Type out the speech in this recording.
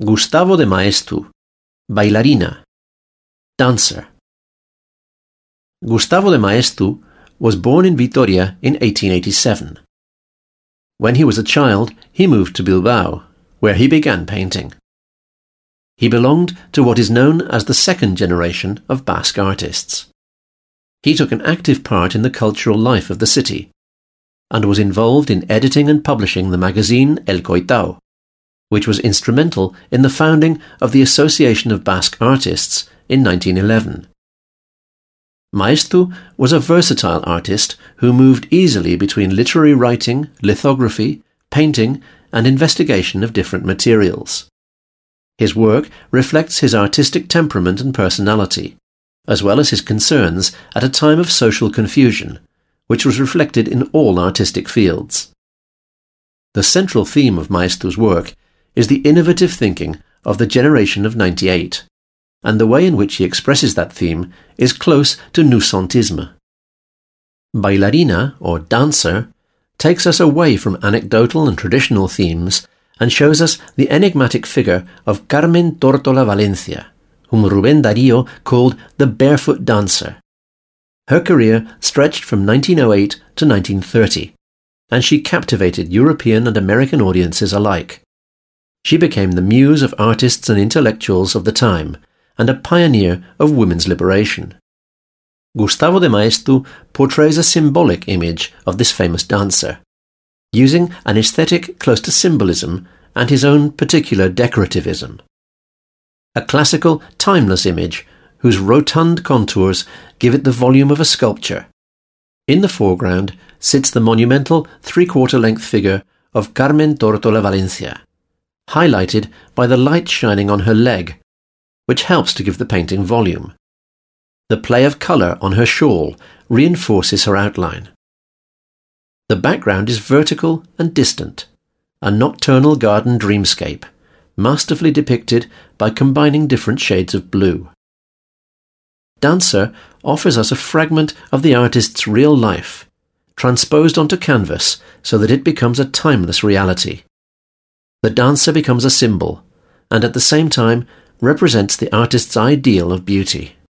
Gustavo de Maeztu, bailarina, dancer. Gustavo de Maeztu was born in Vitoria in 1887. When he was a child, he moved to Bilbao, where he began painting. He belonged to what is known as the second generation of Basque artists. He took an active part in the cultural life of the city, and was involved in editing and publishing the magazine El Coitao, which was instrumental in the founding of the Association of Basque Artists in 1911. Maeztu was a versatile artist who moved easily between literary writing, lithography, painting, and investigation of different materials. His work reflects his artistic temperament and personality, as well as his concerns at a time of social confusion, which was reflected in all artistic fields. The central theme of Maeztu's work is the innovative thinking of the generation of 98, and the way in which he expresses that theme is close to noucentisme. Bailarina, or dancer, takes us away from anecdotal and traditional themes and shows us the enigmatic figure of Carmen Tórtola Valencia, whom Rubén Darío called the barefoot dancer. Her career stretched from 1908 to 1930, and she captivated European and American audiences alike. She became the muse of artists and intellectuals of the time, and a pioneer of women's liberation. Gustavo de Maeztu portrays a symbolic image of this famous dancer, using an aesthetic close to symbolism and his own particular decorativism. A classical, timeless image whose rotund contours give it the volume of a sculpture. In the foreground sits the monumental three-quarter-length figure of Carmen Tórtola Valencia, highlighted by the light shining on her leg, which helps to give the painting volume. The play of colour on her shawl reinforces her outline. The background is vertical and distant, a nocturnal garden dreamscape, masterfully depicted by combining different shades of blue. Dancer offers us a fragment of the artist's real life, transposed onto canvas so that it becomes a timeless reality. The dancer becomes a symbol, and at the same time represents the artist's ideal of beauty.